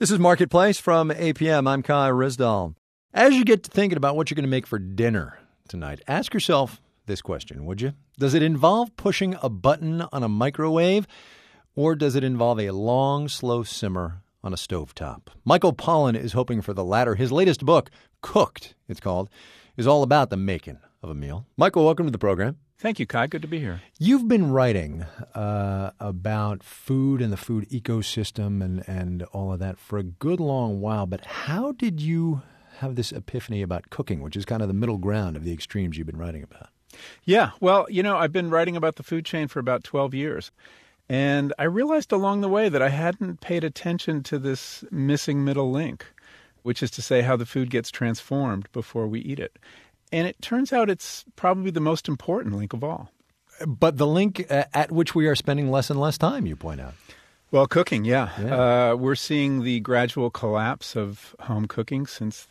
This is Marketplace from APM. I'm Kai Risdall. As you get to thinking about what you're going to make for dinner tonight, ask yourself this question, would you? Does it involve pushing a button on a microwave, or does it involve a long, slow simmer on a stovetop? Michael Pollan is hoping for the latter. His latest book, Cooked, it's called, is all about the making of a meal. Michael, welcome to the program. Thank you, Kai. Good to be here. You've been writing about food and the food ecosystem and all of that for a good long while, but how did you have this epiphany about cooking, which is kind of the middle ground of the extremes you've been writing about? Yeah, well, I've been writing about the food chain for about 12 years, and I realized along the way that I hadn't paid attention to this missing middle link, which is to say how the food gets transformed before we eat it. And it turns out it's probably the most important link of all. But the link at which we are spending less and less time, you point out. Well, cooking, yeah. We're seeing the gradual collapse of home cooking since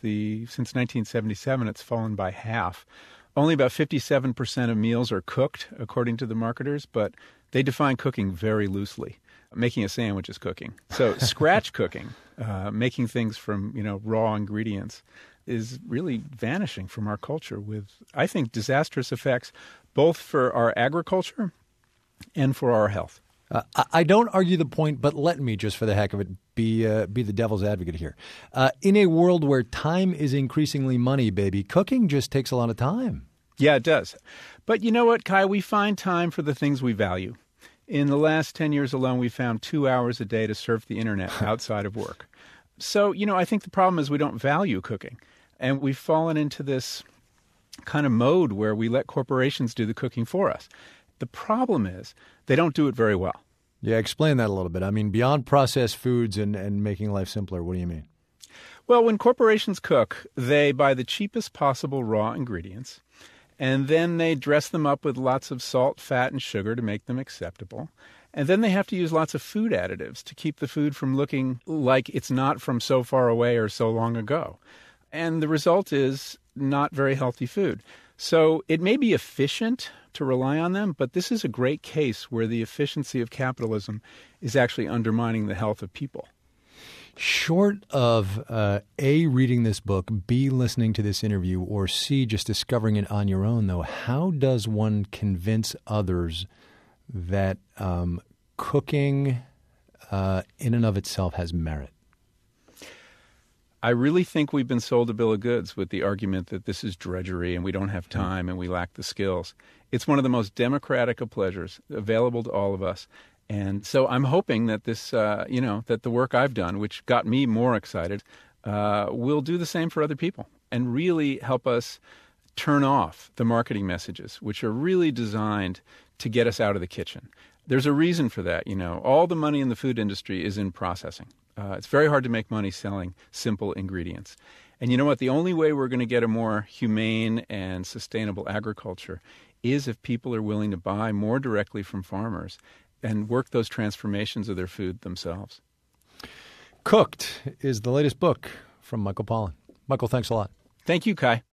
1977. It's fallen by half. Only about 57% of meals are cooked, according to the marketers, but they define cooking very loosely. Making a sandwich is cooking. So scratch cooking, making things from raw ingredients, is really vanishing from our culture with, I think, disastrous effects both for our agriculture and for our health. I don't argue the point, but let me, just for the heck of it, be the devil's advocate here. In a world where time is increasingly money, baby, cooking just takes a lot of time. Yeah, it does. But you know what, Kai? We find time for the things we value. In the last 10 years alone, we found 2 hours a day to surf the internet outside of work. So, I think the problem is we don't value cooking. And we've fallen into this kind of mode where we let corporations do the cooking for us. The problem is they don't do it very well. Yeah, explain that a little bit. I mean, beyond processed foods and making life simpler, what do you mean? Well, when corporations cook, they buy the cheapest possible raw ingredients, and then they dress them up with lots of salt, fat, and sugar to make them acceptable. And then they have to use lots of food additives to keep the food from looking like it's not from so far away or so long ago. And the result is not very healthy food. So it may be efficient to rely on them, but this is a great case where the efficiency of capitalism is actually undermining the health of people. Short of A, reading this book, B, listening to this interview, or C, just discovering it on your own, though, how does one convince others that cooking in and of itself has merit? I really think we've been sold a bill of goods with the argument that this is drudgery and we don't have time and we lack the skills. It's one of the most democratic of pleasures available to all of us. And so I'm hoping that this, that the work I've done, which got me more excited, will do the same for other people and really help us turn off the marketing messages, which are really designed to get us out of the kitchen. There's a reason for that. All the money in the food industry is in processing. It's very hard to make money selling simple ingredients. And you know what? The only way we're going to get a more humane and sustainable agriculture is if people are willing to buy more directly from farmers and work those transformations of their food themselves. Cooked is the latest book from Michael Pollan. Michael, thanks a lot. Thank you, Kai.